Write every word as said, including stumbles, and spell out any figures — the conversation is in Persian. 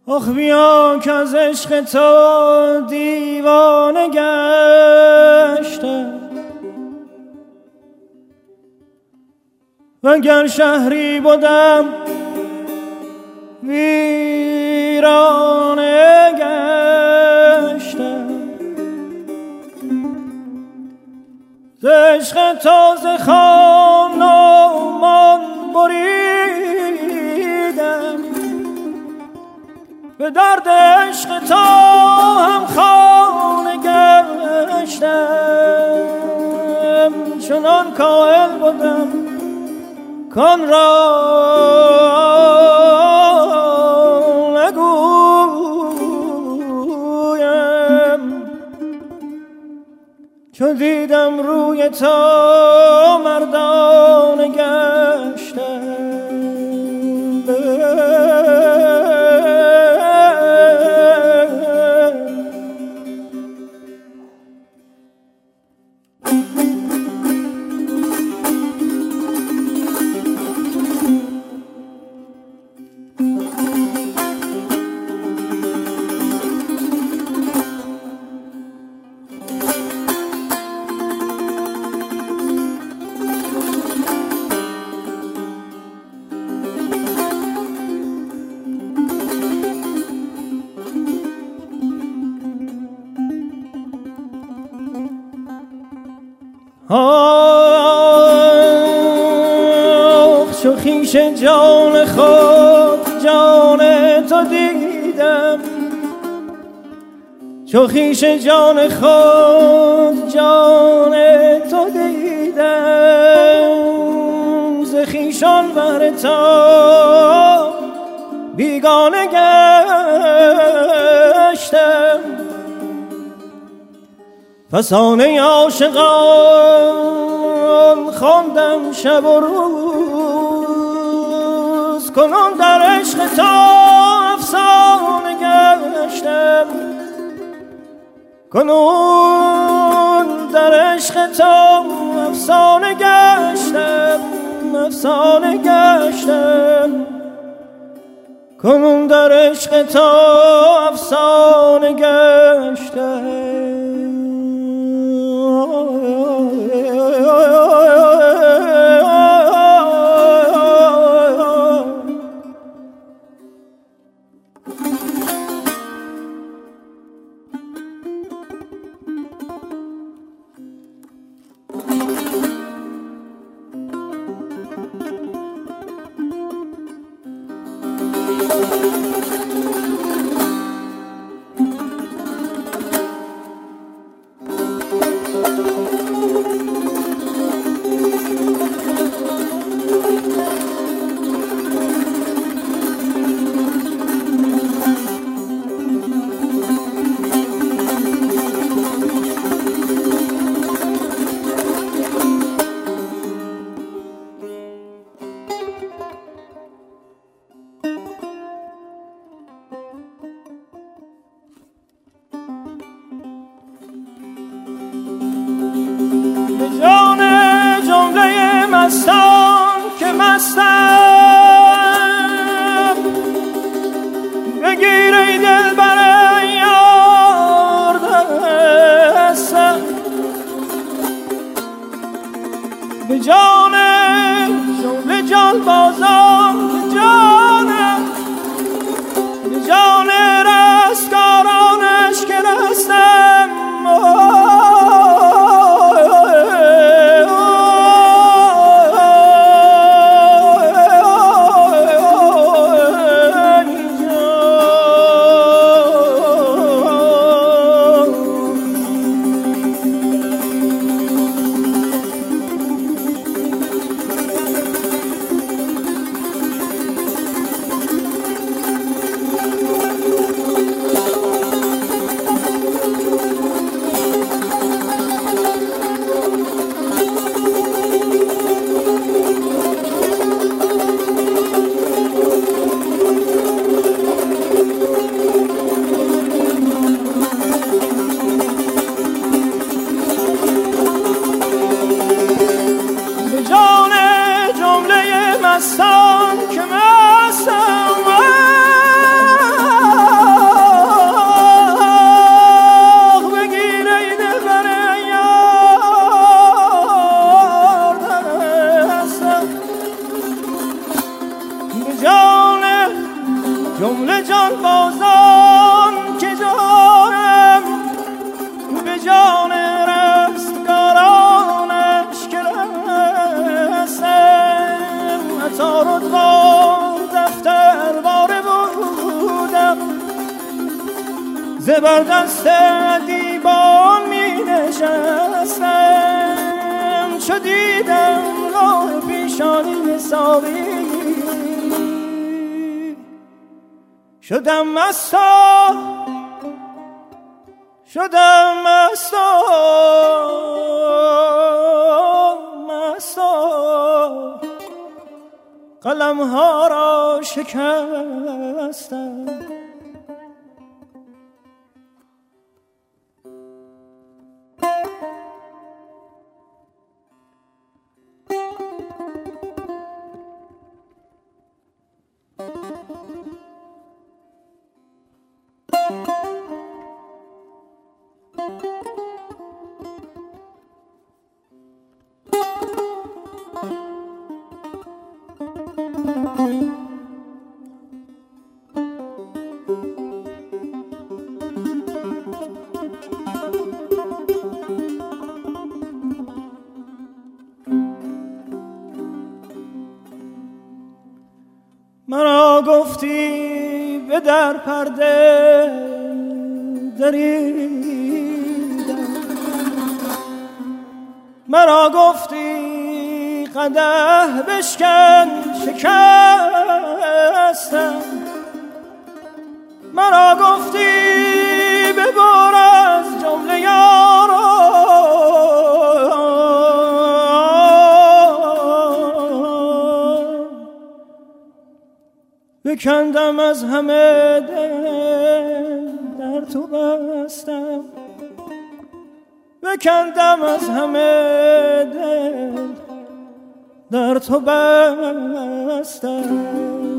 آخ بیا که از عشق تو دیوانه گشتم، وگر شهری بودم ویرانه گشتم. ز عشق تو ز خان و مان بریدم، به درد عشق تو هم خانه گشتم. چنان کائل بودم کان را نگویم، چو دیدم روی تو مردانه گشتم. آخ چو خویش جان خود جان تو دیدم، چو خویش جان خود جان تو دیدم، ز خویشان بهر تو بیگانه گشتم. فسانه عاشقان خواندم شب و روز، کنون در عشق تو افسانه گشتم، کنون در عشق تو افسانه گشتم، افسانه گشتم، کنون در عشق تو افسانه گشتم. جان جمله مستان که مستم، بگیر ای دلبر یار دستم. به جان جمله جان بازان که جانم، به جان رستگارانش که رستم. جمله جان بازان که جانم به جان رستگارانش که رسم عطار و دوار دفتر باره بودم زبر دست دیبان می نشستم چو دیدم راه پیشانی ساقی شدم مستا شدم مستا مستا قلم ها را شکستم مرا گفتی به در پرده دریدم مرا گفتی قدح بشکن شکستم مرا گفتی ببر از جمله یاران بکندم از همه دل در تو بستم بکندم از همه دل در تو بستم